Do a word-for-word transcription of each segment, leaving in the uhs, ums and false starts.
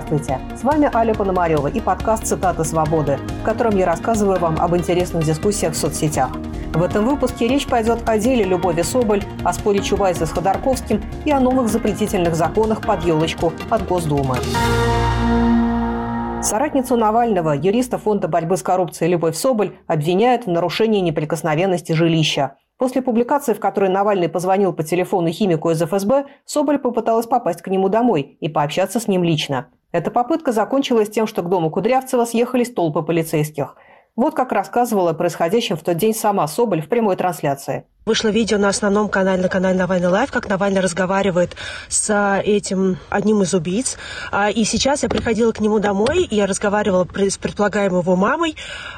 Здравствуйте! С вами Аля Пономарева и подкаст «Цитаты свободы», в котором я рассказываю вам об интересных дискуссиях в соцсетях. В этом выпуске речь пойдет о деле Любови Соболь, о споре Чубайса с Ходорковским и о новых запретительных законах под елочку от Госдумы. Соратницу Навального, юриста Фонда борьбы с коррупцией Любовь Соболь, обвиняют в нарушении неприкосновенности жилища. После публикации, в которой Навальный позвонил по телефону химику из эф эс бэ, Соболь попыталась попасть к нему домой и пообщаться с ним лично. Эта попытка закончилась тем, что к дому Кудрявцева съехались толпы полицейских. Вот как рассказывала о происходящем в тот день сама Соболь в прямой трансляции. Вышло видео на основном канале, на канале Навальный Лайв, как Навальный разговаривает с этим одним из убийц. И сейчас я приходила к нему домой, и я разговаривала с предполагаемой его мамой.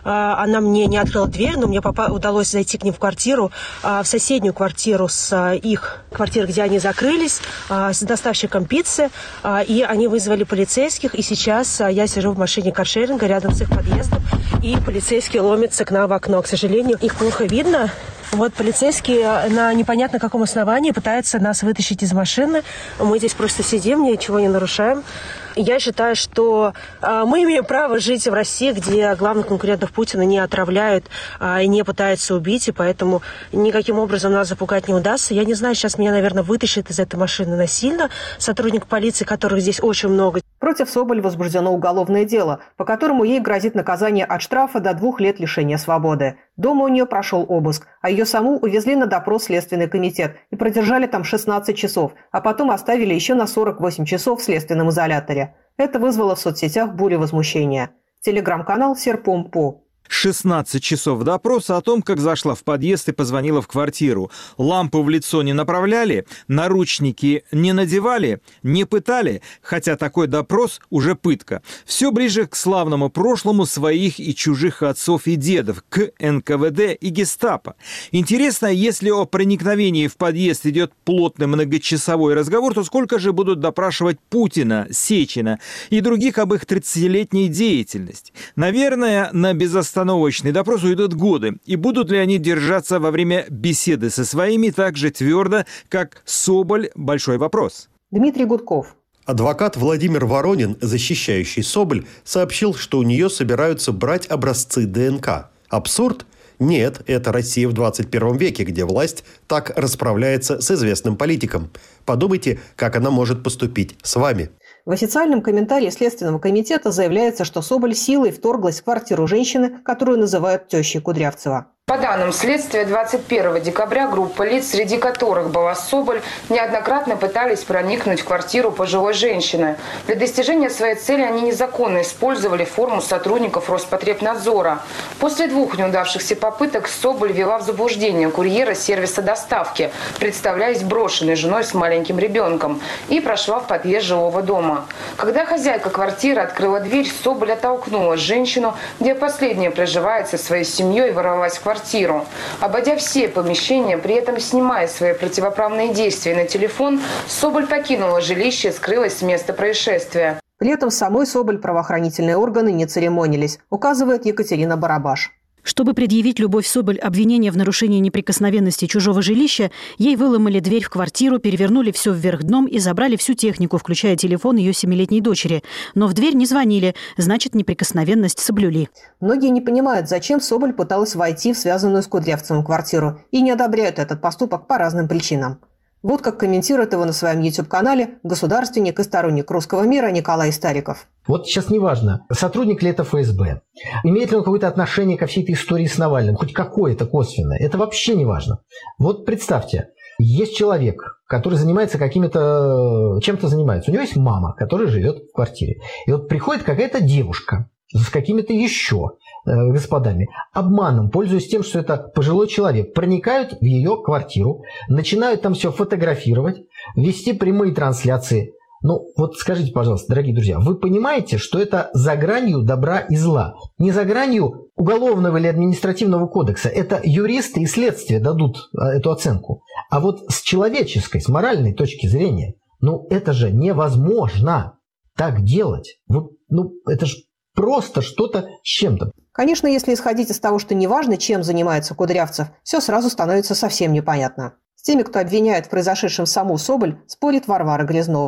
Она мне не открыла дверь, но мне удалось зайти к ним в квартиру, в соседнюю квартиру с их квартиры, где они закрылись, с доставщиком пиццы. И они вызвали полицейских, и сейчас я сижу в машине каршеринга рядом с их подъездом, и полицейские ломятся к нам в окно. К сожалению, их плохо видно. Вот полицейские на непонятно каком основании пытаются нас вытащить из машины. Мы здесь просто сидим, ничего не нарушаем. Я считаю, что э, мы имеем право жить в России, где главных конкурентов Путина не отравляют э, и не пытаются убить, и поэтому никаким образом нас запугать не удастся. Я не знаю, сейчас меня, наверное, вытащат из этой машины насильно сотрудник полиции, которых здесь очень много. Против Соболь возбуждено уголовное дело, по которому ей грозит наказание от штрафа до двух лет лишения свободы. Дома у нее прошел обыск, а ее саму увезли на допрос в Следственный комитет и продержали там шестнадцать часов, а потом оставили еще на сорок восемь часов в следственном изоляторе. Это вызвало в соцсетях бурю возмущения. Телеграм-канал Серпом-По. шестнадцать часов допроса о том, как зашла в подъезд и позвонила в квартиру. Лампу в лицо не направляли, наручники не надевали, не пытали, хотя такой допрос уже пытка. Все ближе к славному прошлому своих и чужих отцов и дедов, к эн ка вэ дэ и гестапо. Интересно, если о проникновении в подъезд идет плотный многочасовой разговор, то сколько же будут допрашивать Путина, Сечина и других об их тридцатилетней деятельности? Наверное, на безостановочном Остановочный допрос уйдут годы. И будут ли они держаться во время беседы со своими так же твердо, как Соболь? Большой вопрос. Дмитрий Гудков. Адвокат Владимир Воронин, защищающий Соболь, сообщил, что у нее собираются брать образцы дэ эн ка. Абсурд? Нет, это Россия в двадцать первом веке, где власть так расправляется с известным политиком. Подумайте, как она может поступить с вами. В официальном комментарии Следственного комитета заявляется, что Соболь силой вторглась в квартиру женщины, которую называют тещей Кудрявцева. По данным следствия, двадцать первого декабря группа лиц, среди которых была Соболь, неоднократно пытались проникнуть в квартиру пожилой женщины. Для достижения своей цели они незаконно использовали форму сотрудников Роспотребнадзора. После двух неудавшихся попыток Соболь ввела в заблуждение курьера сервиса доставки, представляясь брошенной женой с маленьким ребенком, и прошла в подъезд жилого дома. Когда хозяйка квартиры открыла дверь, Соболь оттолкнула женщину, где последняя проживает со своей семьей, и ворвалась в квартиру. квартиру. Обойдя все помещения, при этом снимая свои противоправные действия на телефон, Соболь покинула жилище и скрылась с места происшествия. При этом самой Соболь правоохранительные органы не церемонились, указывает Екатерина Барабаш. Чтобы предъявить Любовь Соболь обвинение в нарушении неприкосновенности чужого жилища, ей выломали дверь в квартиру, перевернули все вверх дном и забрали всю технику, включая телефон ее семилетней дочери. Но в дверь не звонили, значит, неприкосновенность соблюли. Многие не понимают, зачем Соболь пыталась войти в связанную с Кудрявцевым квартиру, и не одобряют этот поступок по разным причинам. Вот как комментирует его на своем YouTube-канале государственник и сторонник русского мира Николай Стариков. Вот сейчас неважно, сотрудник ли это эф эс бэ, имеет ли он какое-то отношение ко всей этой истории с Навальным, хоть какое-то косвенное, это вообще не важно. Вот представьте, есть человек, который занимается какими-то, чем-то занимается, у него есть мама, которая живет в квартире, и вот приходит какая-то девушка с какими-то еще господами, обманом, пользуясь тем, что это пожилой человек, проникают в ее квартиру, начинают там все фотографировать, вести прямые трансляции. Ну, вот скажите, пожалуйста, дорогие друзья, вы понимаете, что это за гранью добра и зла? Не за гранью уголовного или административного кодекса. Это юристы и следствие дадут эту оценку. А вот с человеческой, с моральной точки зрения, ну, это же невозможно так делать. Вот, ну, это же просто что-то с чем-то. Конечно, если исходить из того, что неважно, чем занимается Кудрявцев, все сразу становится совсем непонятно. С теми, кто обвиняет в произошедшем саму Соболь, спорит Варвара Грязнова.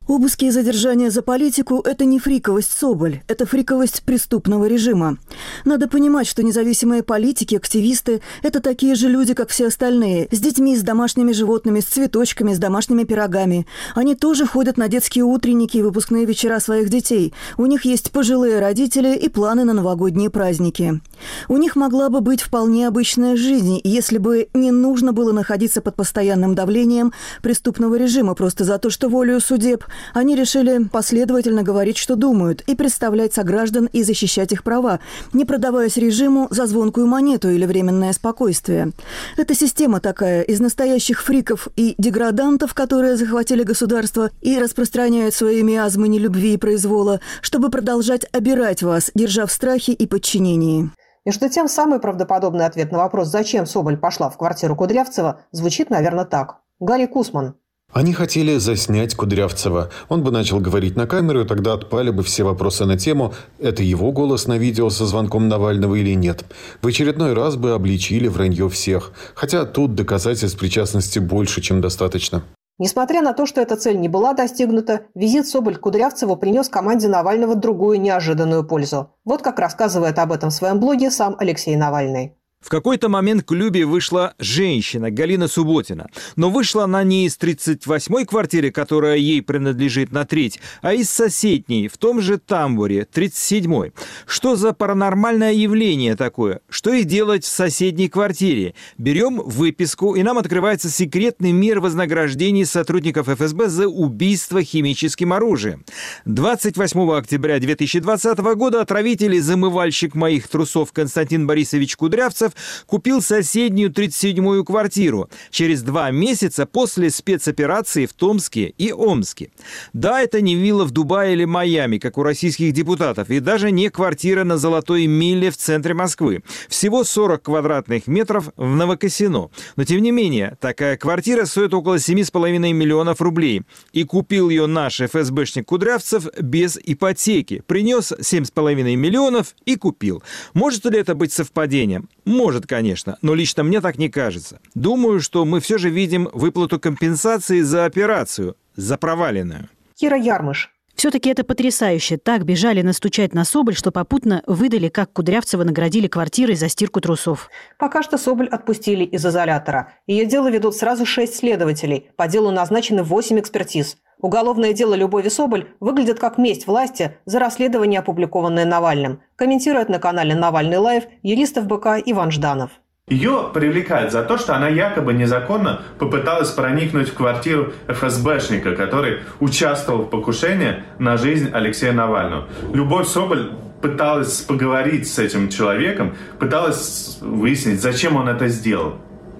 Обыски и задержания за политику – это не фриковость Соболь, это фриковость преступного режима. Надо понимать, что независимые политики, активисты – это такие же люди, как все остальные, с детьми, с домашними животными, с цветочками, с домашними пирогами. Они тоже ходят на детские утренники и выпускные вечера своих детей. У них есть пожилые родители и планы на новогодние праздники. У них могла бы быть вполне обычная жизнь, если бы не нужно было находиться под постоянным давлением преступного режима просто за то, что волею судеб они решили последовательно говорить, что думают, и представлять сограждан и защищать их права, не продаваясь режиму за звонкую монету или временное спокойствие. Эта система такая из настоящих фриков и деградантов, которые захватили государство и распространяют свои миазмы нелюбви и произвола, чтобы продолжать обирать вас, держа в страхе и подчинении. Между тем, самый правдоподобный ответ на вопрос, зачем Соболь пошла в квартиру Кудрявцева, звучит, наверное, так. Гарри Кусман. Они хотели заснять Кудрявцева. Он бы начал говорить на камеру, и тогда отпали бы все вопросы на тему, это его голос на видео со звонком Навального или нет. В очередной раз бы обличили вранье всех. Хотя тут доказательств причастности больше, чем достаточно. Несмотря на то, что эта цель не была достигнута, визит Соболь к Кудрявцеву принес команде Навального другую неожиданную пользу. Вот как рассказывает об этом в своем блоге сам Алексей Навальный. В какой-то момент к Любе вышла женщина, Галина Субботина. Но вышла она не из тридцать восьмой квартиры, которая ей принадлежит на треть, а из соседней, в том же тамбуре, тридцать седьмой. Что за паранормальное явление такое? Что и делать в соседней квартире? Берем выписку, и нам открывается секретный мир вознаграждений сотрудников эф эс бэ за убийство химическим оружием. двадцать восьмого октября две тысячи двадцатого года отравитель и замывальщик моих трусов Константин Борисович Кудрявцев купил соседнюю тридцать седьмую квартиру через два месяца после спецоперации в Томске и Омске. Да, это не вилла в Дубае или Майами, как у российских депутатов, и даже не квартира на Золотой Милле в центре Москвы. Всего сорок квадратных метров в Новокосино. Но, тем не менее, такая квартира стоит около семи с половиной миллионов рублей. И купил ее наш эф эс бэшник Кудрявцев без ипотеки. Принес семь с половиной миллионов и купил. Может ли это быть совпадением? Может, конечно, но лично мне так не кажется. Думаю, что мы все же видим выплату компенсации за операцию, за проваленную. Кира Ярмыш. Все-таки это потрясающе. Так бежали настучать на Соболь, что попутно выдали, как Кудрявцева наградили квартирой за стирку трусов. Пока что Соболь отпустили из изолятора. Ее дело ведут сразу шесть следователей. По делу назначены восемь экспертиз. Уголовное дело Любови Соболь выглядит как месть власти за расследование, опубликованное Навальным. Комментирует на канале «Навальный лайв» юрист эф бэ ка Иван Жданов. Ее привлекают за то, что она якобы незаконно попыталась проникнуть в квартиру эф эс бэшника, который участвовал в покушении на жизнь Алексея Навального. Любовь Соболь пыталась поговорить с этим человеком, пыталась выяснить, зачем он это сделал.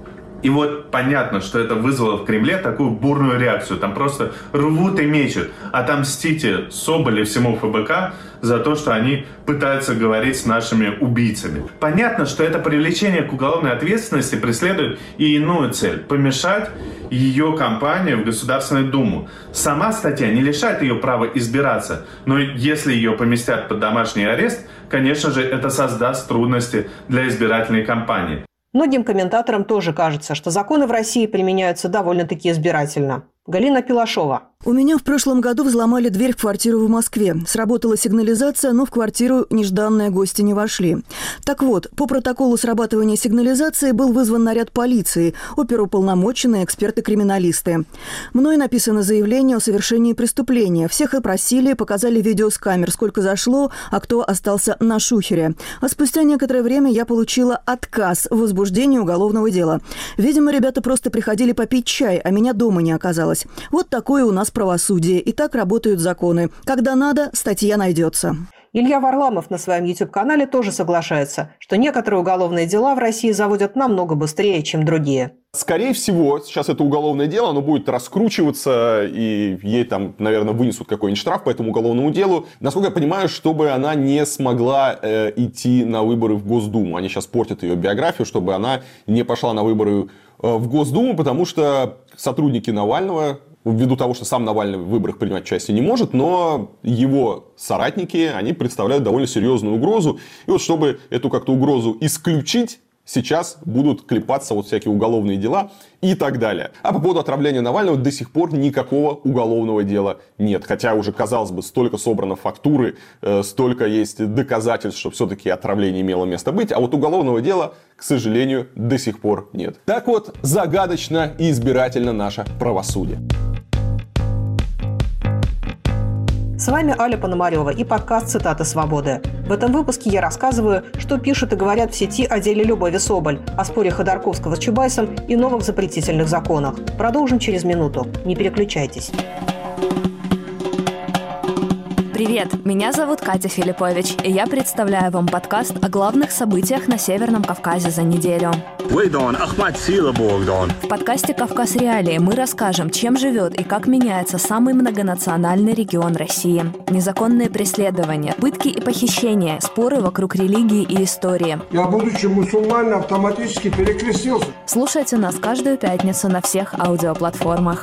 И вот понятно, что это вызвало в Кремле такую бурную реакцию. Там просто рвут и мечут. Отомстите Соболь и всему эф бэ ка за то, что они пытаются говорить с нашими убийцами. Понятно, что это привлечение к уголовной ответственности преследует и иную цель – помешать ее кампании в Государственную Думу. Сама статья не лишает ее права избираться, но если ее поместят под домашний арест, конечно же, это создаст трудности для избирательной кампании. Многим комментаторам тоже кажется, что законы в России применяются довольно-таки избирательно. Галина Пилашова. У меня в прошлом году взломали дверь в квартиру в Москве. Сработала сигнализация, но в квартиру нежданные гости не вошли. Так вот, по протоколу срабатывания сигнализации был вызван наряд полиции, оперуполномоченные, эксперты-криминалисты. Мной написано заявление о совершении преступления. Всех опросили, показали видео с камер, сколько зашло, а кто остался на шухере. А спустя некоторое время я получила отказ в возбуждении уголовного дела. Видимо, ребята просто приходили попить чай, а меня дома не оказалось. Вот такое у нас правосудие. И так работают законы. Когда надо, статья найдется. Илья Варламов на своем YouTube-канале тоже соглашается, что некоторые уголовные дела в России заводят намного быстрее, чем другие. Скорее всего, сейчас это уголовное дело, оно будет раскручиваться, и ей там, наверное, вынесут какой-нибудь штраф по этому уголовному делу. Насколько я понимаю, чтобы она не смогла э, идти на выборы в Госдуму. Они сейчас портят ее биографию, чтобы она не пошла на выборы э, в Госдуму, потому что сотрудники Навального, ввиду того, что сам Навальный в выборах принимать участие не может, но его соратники, они представляют довольно серьезную угрозу. И вот чтобы эту как-то угрозу исключить, сейчас будут клепаться вот всякие уголовные дела и так далее. А по поводу отравления Навального до сих пор никакого уголовного дела нет. Хотя уже, казалось бы, столько собрано фактуры, э, столько есть доказательств, что все-таки отравление имело место быть. А вот уголовного дела, к сожалению, до сих пор нет. Так вот, загадочно и избирательно наше правосудие. С вами Аля Пономарева и подкаст «Цитаты свободы». В этом выпуске я рассказываю, что пишут и говорят в сети о деле Любови Соболь, о споре Ходорковского с Чубайсом и новых запретительных законах. Продолжим через минуту. Не переключайтесь. Привет, меня зовут Катя Филиппович, и я представляю вам подкаст о главных событиях на Северном Кавказе за неделю. В подкасте «Кавказ Реалии» мы расскажем, чем живет и как меняется самый многонациональный регион России. Незаконные преследования, пытки и похищения, споры вокруг религии и истории. Я, будучи мусульманином, автоматически перекрестился. Слушайте нас каждую пятницу на всех аудиоплатформах.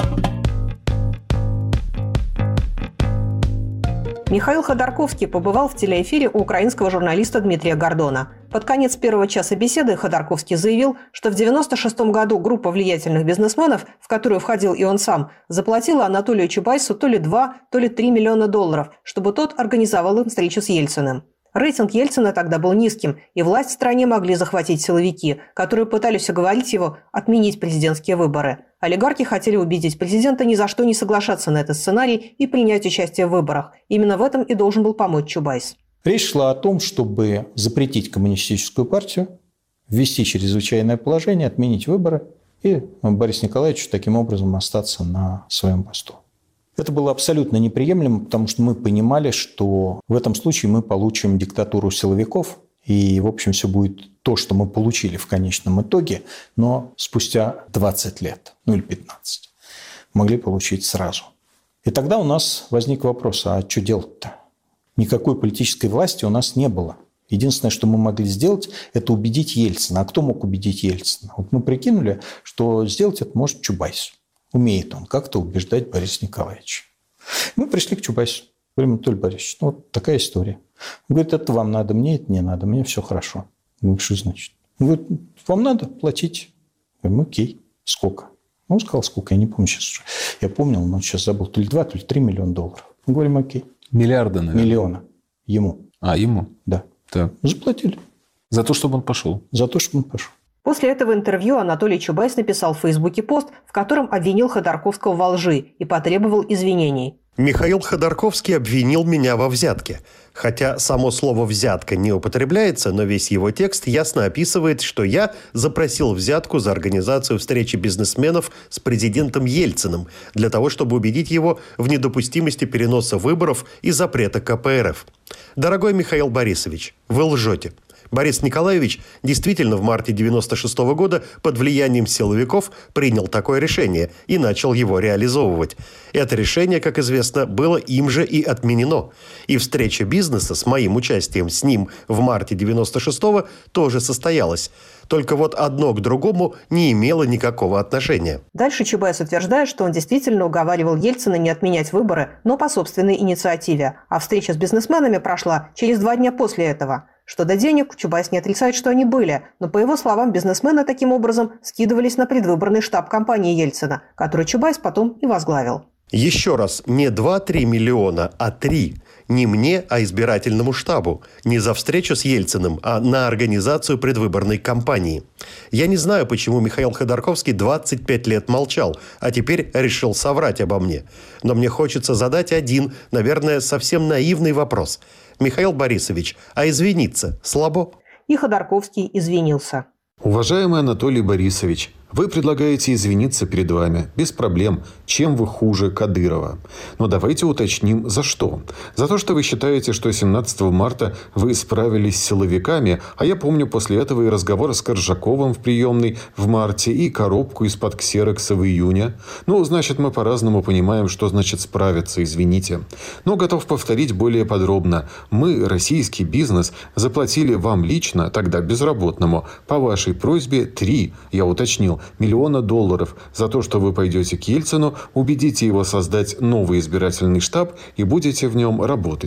Михаил Ходорковский побывал в телеэфире у украинского журналиста Дмитрия Гордона. Под конец первого часа беседы Ходорковский заявил, что в девяносто шестом году группа влиятельных бизнесменов, в которую входил и он сам, заплатила Анатолию Чубайсу то ли два, то ли три миллиона долларов, чтобы тот организовал им встречу с Ельциным. Рейтинг Ельцина тогда был низким, и власть в стране могли захватить силовики, которые пытались уговорить его отменить президентские выборы. Олигархи хотели убедить президента ни за что не соглашаться на этот сценарий и принять участие в выборах. Именно в этом и должен был помочь Чубайс. Речь шла о том, чтобы запретить коммунистическую партию, ввести чрезвычайное положение, отменить выборы и Борису Николаевичу таким образом остаться на своем посту. Это было абсолютно неприемлемо, потому что мы понимали, что в этом случае мы получим диктатуру силовиков, и, в общем, все будет то, что мы получили в конечном итоге, но спустя двадцать лет, ну или пятнадцать, могли получить сразу. И тогда у нас возник вопрос, а что делать-то? Никакой политической власти у нас не было. Единственное, что мы могли сделать, это убедить Ельцина. А кто мог убедить Ельцина? Вот мы прикинули, что сделать это может Чубайс. Умеет он как-то убеждать Бориса Николаевича. Мы пришли к Чубайсу. Говорим: Анатолий Борисович, ну вот такая история. Он говорит: это вам надо, мне это не надо, мне все хорошо. Я говорю: что значит? Он говорит: вам надо, платите. Я говорю: окей, сколько? Он сказал, сколько, я не помню сейчас уже. Я помнил, но сейчас забыл, то ли два, то ли три миллиона долларов. Мы говорим: окей. Миллиарда, наверное. Миллиона. Ему. А, ему? Да. Так. Заплатили. За то, чтобы он пошел? За то, чтобы он пошел. После этого интервью Анатолий Чубайс написал в Фейсбуке пост, в котором обвинил Ходорковского во лжи и потребовал извинений. Михаил Ходорковский обвинил меня во взятке. Хотя само слово «взятка» не употребляется, но весь его текст ясно описывает, что я запросил взятку за организацию встречи бизнесменов с президентом Ельциным для того, чтобы убедить его в недопустимости переноса выборов и запрета ка пэ эр эф. Дорогой Михаил Борисович, вы лжете. Борис Николаевич действительно в марте девяносто шестого года под влиянием силовиков принял такое решение и начал его реализовывать. Это решение, как известно, было им же и отменено. И встреча бизнеса с моим участием с ним в марте девяносто шестого тоже состоялась. Только вот одно к другому не имело никакого отношения. Дальше Чубайс утверждает, что он действительно уговаривал Ельцина не отменять выборы, но по собственной инициативе. А встреча с бизнесменами прошла через два дня после этого. Что до денег, Чубайс не отрицает, что они были, но, по его словам, бизнесмены таким образом скидывались на предвыборный штаб компании Ельцина, который Чубайс потом и возглавил. Еще раз, не два-три миллиона, а три. Не мне, а избирательному штабу. Не за встречу с Ельциным, а на организацию предвыборной кампании. Я не знаю, почему Михаил Ходорковский двадцать пять лет молчал, а теперь решил соврать обо мне. Но мне хочется задать один, наверное, совсем наивный вопрос. Михаил Борисович, а извиниться слабо? И Ходорковский извинился. Уважаемый Анатолий Борисович, вы предлагаете извиниться перед вами. Без проблем. Чем вы хуже Кадырова? Но давайте уточним, за что. За то, что вы считаете, что семнадцатого марта вы справились с силовиками, а я помню после этого и разговор с Коржаковым в приемной в марте, и коробку из-под ксерокса в июне. Ну, значит, мы по-разному понимаем, что значит справиться, извините. Но готов повторить более подробно. Мы, российский бизнес, заплатили вам лично, тогда безработному, по вашей просьбе три, я уточнил, миллиона долларов за то, что вы пойдете к Ельцину, убедите его создать новый избирательный штаб и будете в нем работать.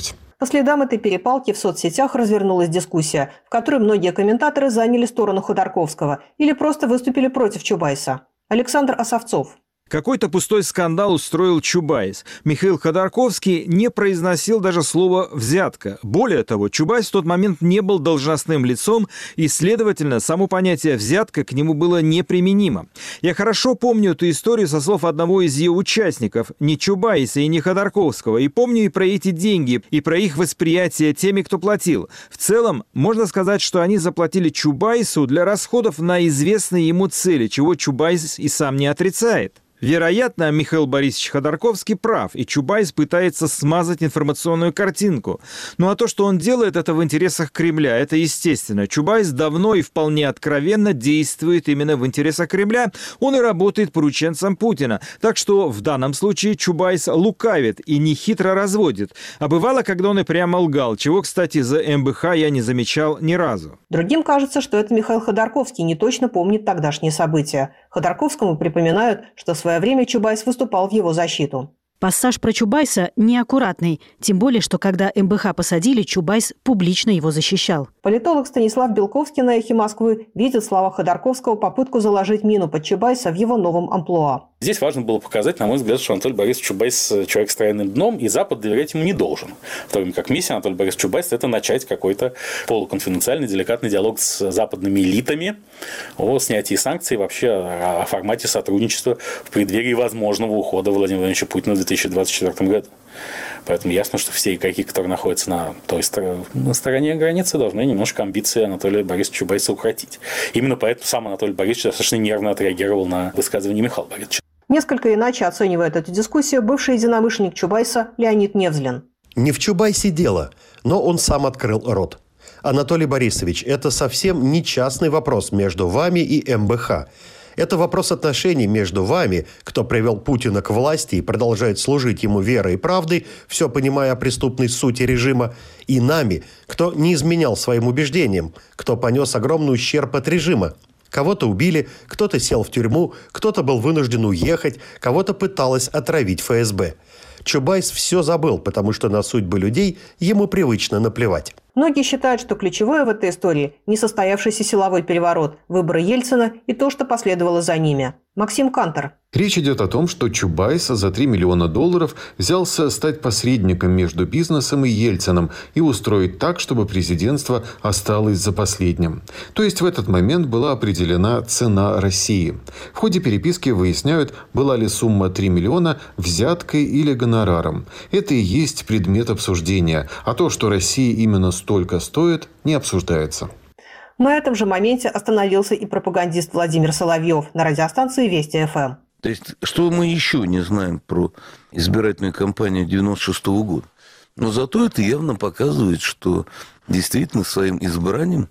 По следам этой перепалки в соцсетях развернулась дискуссия, в которой многие комментаторы заняли сторону Ходорковского или просто выступили против Чубайса. Александр Осовцов. Какой-то пустой скандал устроил Чубайс. Михаил Ходорковский не произносил даже слово «взятка». Более того, Чубайс в тот момент не был должностным лицом, и, следовательно, само понятие «взятка» к нему было неприменимо. Я хорошо помню эту историю со слов одного из ее участников, не Чубайса и не Ходорковского, и помню и про эти деньги, и про их восприятие теми, кто платил. В целом, можно сказать, что они заплатили Чубайсу для расходов на известные ему цели, чего Чубайс и сам не отрицает. Вероятно, Михаил Борисович Ходорковский прав, и Чубайс пытается смазать информационную картинку. Ну а то, что он делает это в интересах Кремля, это естественно. Чубайс давно и вполне откровенно действует именно в интересах Кремля. Он и работает порученцем Путина. Так что в данном случае Чубайс лукавит и нехитро разводит. А бывало, когда он и прямо лгал, чего, кстати, за эм бэ ха я не замечал ни разу. Другим кажется, что это Михаил Ходорковский не точно помнит тогдашние события. Ходорковскому припоминают, что в свое время Чубайс выступал в его защиту. Пассаж про Чубайса неаккуратный, тем более, что когда эм бэ ха посадили, Чубайс публично его защищал. Политолог Станислав Белковский на «Эхе Москвы» видит в словах Ходорковского попытку заложить мину под Чубайса в его новом амплуа. Здесь важно было показать, на мой взгляд, что Анатолий Борисович Чубайс человек с тройным дном, и Запад доверять ему не должен. В то время как миссия Анатолия Борисовича Чубайса – это начать какой-то полуконфиденциальный, деликатный диалог с западными элитами о снятии санкций, вообще о формате сотрудничества в преддверии возможного ухода Владимира Владимировича Путина в две тысячи двадцать четвёртом году. Поэтому ясно, что все игроки, которые находятся на той стороне, на стороне границы, должны немножко амбиции Анатолия Борисовича Чубайса укротить. Именно поэтому сам Анатолий Борисович достаточно нервно отреагировал на высказывание Михаила Борисовича. Несколько иначе оценивает эту дискуссию бывший единомышленник Чубайса Леонид Невзлин. Не в Чубайсе дело, но он сам открыл рот. Анатолий Борисович, это совсем не частный вопрос между вами и эм бэ ха. Это вопрос отношений между вами, кто привел Путина к власти и продолжает служить ему верой и правдой, все понимая о преступной сути режима, и нами, кто не изменял своим убеждениям, кто понес огромный ущерб от режима. Кого-то убили, кто-то сел в тюрьму, кто-то был вынужден уехать, кого-то пыталось отравить эф эс бэ. Чубайс все забыл, потому что на судьбы людей ему привычно наплевать. Многие считают, что ключевое в этой истории – несостоявшийся силовой переворот, выборы Ельцина и то, что последовало за ними. Максим Кантор. Речь идет о том, что Чубайс за три миллиона долларов взялся стать посредником между бизнесом и Ельцином и устроить так, чтобы президентство осталось за последним. То есть в этот момент была определена цена России. В ходе переписки выясняют, была ли сумма три миллиона взяткой или гонораром. Это и есть предмет обсуждения. А то, что Россия именно столько стоит, не обсуждается. На этом же моменте остановился и пропагандист Владимир Соловьев на радиостанции Вести эф эм. То есть, что мы еще не знаем про избирательную кампанию девяносто шестого года? Но зато это явно показывает, что действительно своим избранием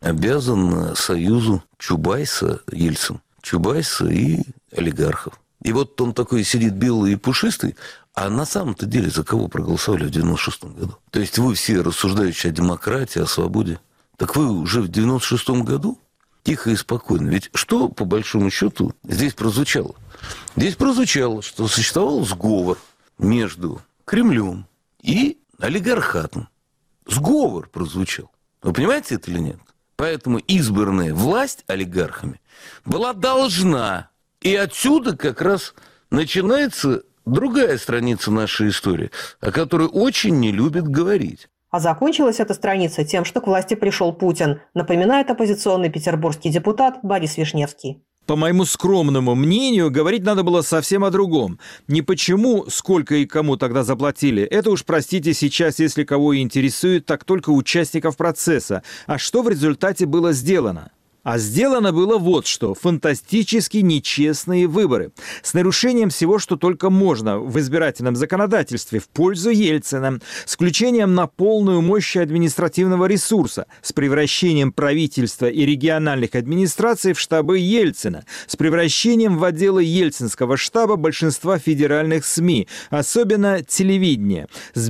обязан союзу Чубайса-Ельцин. Чубайса и олигархов. И вот он такой сидит белый и пушистый, а на самом-то деле за кого проголосовали в девяносто шестом году? То есть, вы все рассуждающие о демократии, о свободе. Так вы уже в девяносто шестом году тихо и спокойно. Ведь что, по большому счету, здесь прозвучало? Здесь прозвучало, что существовал сговор между Кремлем и олигархатом. Сговор прозвучал. Вы понимаете это или нет? Поэтому избранная власть олигархами была должна. И отсюда как раз начинается другая страница нашей истории, о которой очень не любят говорить. А закончилась эта страница тем, что к власти пришел Путин, напоминает оппозиционный петербургский депутат Борис Вишневский. По моему скромному мнению, говорить надо было совсем о другом. Не почему, сколько и кому тогда заплатили. Это уж, простите, сейчас, если кого и интересует, так только участников процесса. А что в результате было сделано? А сделано было вот что. Фантастически нечестные выборы. С нарушением всего, что только можно в избирательном законодательстве в пользу Ельцина. С включением на полную мощь административного ресурса. С превращением правительства и региональных администраций в штабы Ельцина. С превращением в отделы ельцинского штаба большинства федеральных СМИ. Особенно телевидения. С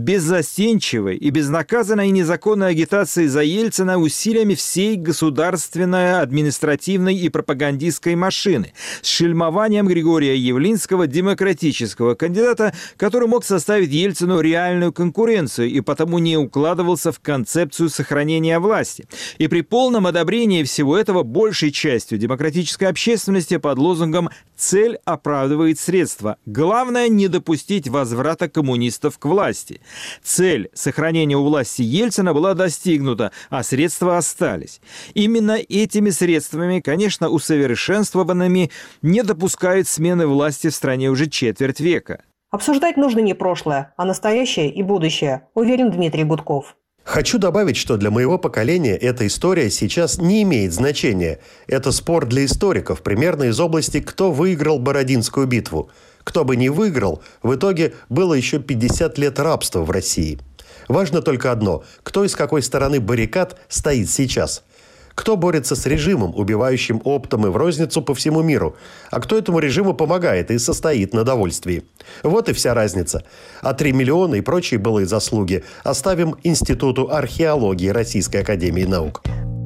беззастенчивой и безнаказанной незаконной агитацией за Ельцина усилиями всей государственной административной и пропагандистской машины, с шельмованием Григория Явлинского, демократического кандидата, который мог составить Ельцину реальную конкуренцию и потому не укладывался в концепцию сохранения власти. И при полном одобрении всего этого большей частью демократической общественности под лозунгом «Цель оправдывает средства». Главное – не допустить возврата коммунистов к власти. Цель сохранения у власти Ельцина была достигнута, а средства остались. Именно этими средствами, конечно, усовершенствованными, не допускают смены власти в стране уже четверть века. Обсуждать нужно не прошлое, а настоящее и будущее, уверен Дмитрий Гудков. Хочу добавить, что для моего поколения эта история сейчас не имеет значения. Это спор для историков, примерно из области «Кто выиграл Бородинскую битву?». Кто бы ни выиграл, в итоге было еще пятьдесят лет рабства в России. Важно только одно – кто и с какой стороны баррикад стоит сейчас. Кто борется с режимом, убивающим оптом и в розницу по всему миру, а кто этому режиму помогает и состоит на довольствии. Вот и вся разница. А три миллиона и прочие былые заслуги оставим Институту археологии Российской академии наук.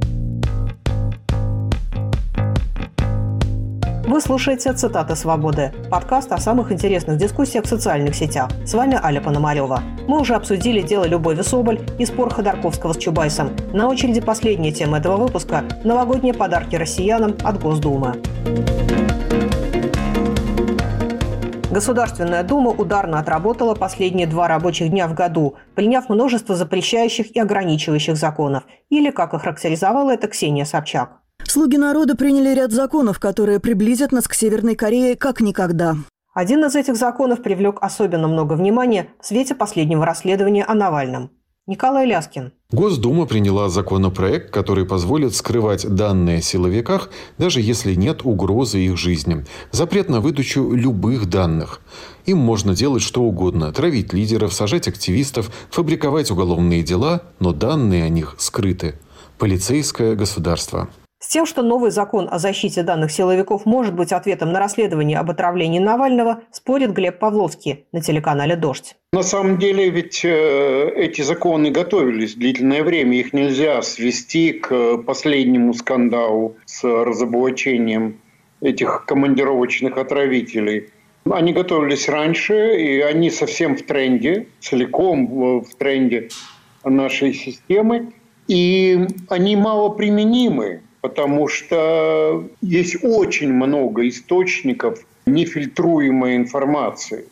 Вы слушаете «Цитаты свободы» – подкаст о самых интересных дискуссиях в социальных сетях. С вами Аля Пономарева. Мы уже обсудили дело Любови Соболь и спор Ходорковского с Чубайсом. На очереди последняя тема этого выпуска – новогодние подарки россиянам от Госдумы. Государственная Дума ударно отработала последние два рабочих дня в году, приняв множество запрещающих и ограничивающих законов. Или, как их характеризовала это Ксения Собчак. Слуги народа приняли ряд законов, которые приблизят нас к Северной Корее как никогда. Один из этих законов привлек особенно много внимания в свете последнего расследования о Навальном. Николай Ляскин. Госдума приняла законопроект, который позволит скрывать данные о силовиках, даже если нет угрозы их жизни. Запрет на выдачу любых данных. Им можно делать что угодно – травить лидеров, сажать активистов, фабриковать уголовные дела, но данные о них скрыты. Полицейское государство. С тем, что новый закон о защите данных силовиков может быть ответом на расследование об отравлении Навального, спорит Глеб Павловский на телеканале «Дождь». На самом деле ведь э, эти законы готовились длительное время. Их нельзя свести к последнему скандалу с разоблачением этих командировочных отравителей. Они готовились раньше, и они совсем в тренде, целиком в тренде нашей системы. И они малоприменимы. Потому что есть очень много источников нефильтруемой информации.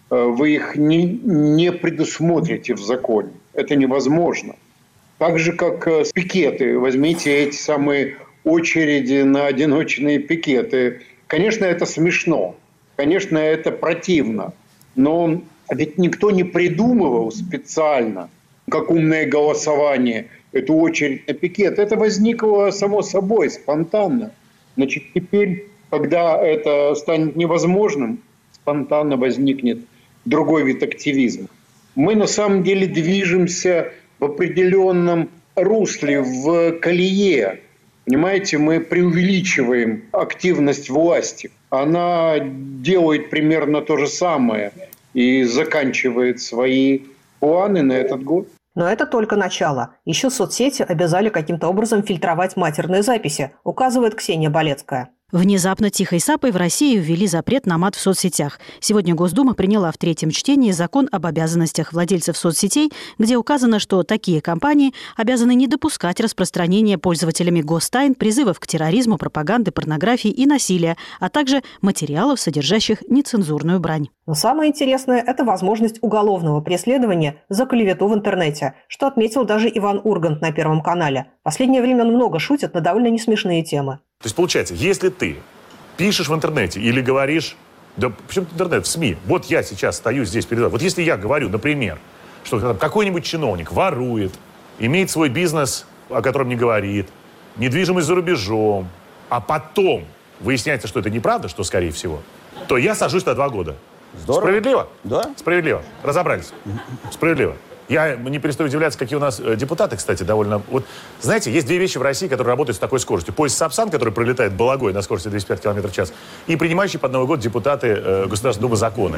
Вы их не, не предусмотрите в законе. Это невозможно. Так же, как пикеты. Возьмите эти самые очереди на одиночные пикеты. Конечно, это смешно. Конечно, это противно. Но ведь никто не придумывал специально, как умное голосование, эту очередь на пикет. Это возникло само собой, спонтанно. Значит, теперь, когда это станет невозможным, спонтанно возникнет другой вид активизма. Мы на самом деле движемся в определенном русле, в колее. Понимаете, мы преувеличиваем активность власти. Она делает примерно то же самое и заканчивает свои планы на этот год. Но это только начало. Еще соцсети обязали каким-то образом фильтровать матерные записи, указывает Ксения Болецкая. Внезапно тихой сапой в России ввели запрет на мат в соцсетях. Сегодня Госдума приняла в третьем чтении закон об обязанностях владельцев соцсетей, где указано, что такие компании обязаны не допускать распространения пользователями гостайн призывов к терроризму, пропаганды, порнографии и насилия, а также материалов, содержащих нецензурную брань. Но самое интересное – это возможность уголовного преследования за клевету в интернете, что отметил даже Иван Ургант на Первом канале. В последнее время он много шутит на довольно несмешные темы. То есть, получается, если ты пишешь в интернете или говоришь, да почему интернет, в СМИ, вот я сейчас стою здесь перед вами, вот если я говорю, например, что там какой-нибудь чиновник ворует, имеет свой бизнес, о котором не говорит, недвижимость за рубежом, а потом выясняется, что это неправда, что скорее всего, то я сажусь на два года. Здорово. Справедливо? Да. Справедливо. Разобрались. Справедливо. Я не перестаю удивляться, какие у нас депутаты, кстати, довольно... Вот, знаете, есть две вещи в России, которые работают с такой скоростью. Поезд Сапсан, который пролетает Балагой на скорости двести пять километров в час, и принимающие под Новый год депутаты э, Государственной Думы законы.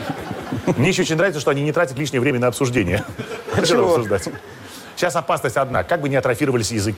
Мне еще очень нравится, что они не тратят лишнее время на обсуждение. Сейчас опасность одна. Как бы не атрофировались языки.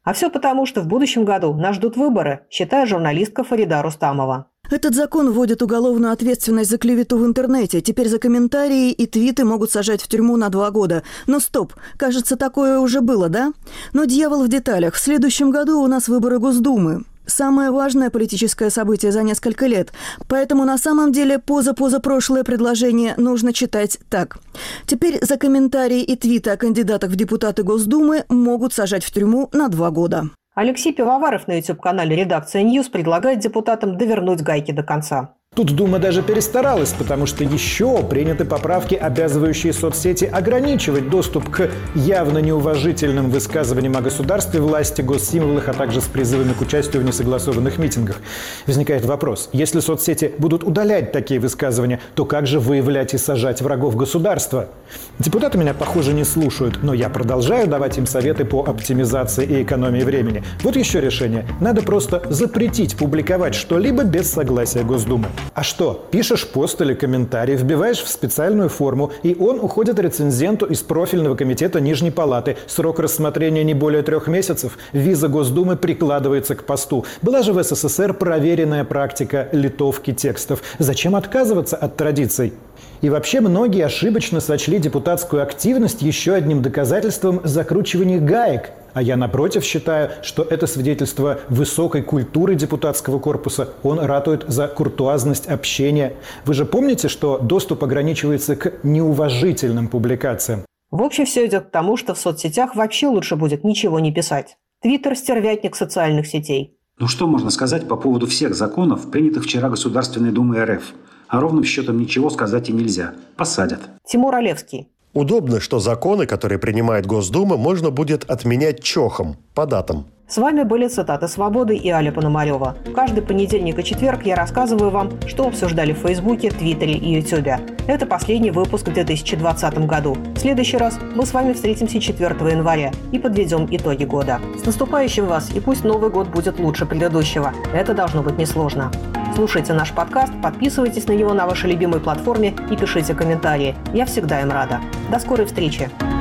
А все потому, что в будущем году нас ждут выборы, считает журналистка Фарида Рустамова. Этот закон вводит уголовную ответственность за клевету в интернете. Теперь за комментарии и твиты могут сажать в тюрьму на два года. Но стоп, кажется, такое уже было, да? Но дьявол в деталях. В следующем году у нас выборы Госдумы. Самое важное политическое событие за несколько лет. Поэтому на самом деле поза-позапрошлое предложение нужно читать так. Теперь за комментарии и твиты о кандидатах в депутаты Госдумы могут сажать в тюрьму на два года. Алексей Пивоваров на YouTube-канале «Редакция Ньюс» предлагает депутатам довернуть гайки до конца. Тут Дума даже перестаралась, потому что еще приняты поправки, обязывающие соцсети ограничивать доступ к явно неуважительным высказываниям о государстве, власти, госсимволах, а также с призывами к участию в несогласованных митингах. Возникает вопрос, если соцсети будут удалять такие высказывания, то как же выявлять и сажать врагов государства? Депутаты меня, похоже, не слушают, но я продолжаю давать им советы по оптимизации и экономии времени. Вот еще решение. Надо просто запретить публиковать что-либо без согласия Госдумы. А что? Пишешь пост или комментарий, вбиваешь в специальную форму, и он уходит рецензенту из профильного комитета Нижней Палаты. Срок рассмотрения не более трех месяцев. Виза Госдумы прикладывается к посту. Была же в СССР проверенная практика литовки текстов. Зачем отказываться от традиций? И вообще многие ошибочно сочли депутатскую активность еще одним доказательством закручивания гаек. А я, напротив, считаю, что это свидетельство высокой культуры депутатского корпуса. Он ратует за куртуазность общения. Вы же помните, что доступ ограничивается к неуважительным публикациям? В общем, все идет к тому, что в соцсетях вообще лучше будет ничего не писать. Твиттер – стервятник социальных сетей. Ну что можно сказать по поводу всех законов, принятых вчера Государственной Думой эр эф? А ровным счетом ничего сказать и нельзя. Посадят. Тимур Олевский. Удобно, что законы, которые принимает Госдума, можно будет отменять чохом, по датам. С вами были цитаты «Свободы» и Аля Пономарева. Каждый понедельник и четверг я рассказываю вам, что обсуждали в Фейсбуке, Твиттере и Ютубе. Это последний выпуск в две тысячи двадцатом году. В следующий раз мы с вами встретимся четвёртого января и подведем итоги года. С наступающим вас, и пусть Новый год будет лучше предыдущего. Это должно быть несложно. Слушайте наш подкаст, подписывайтесь на него на вашей любимой платформе и пишите комментарии. Я всегда им рада. До скорой встречи!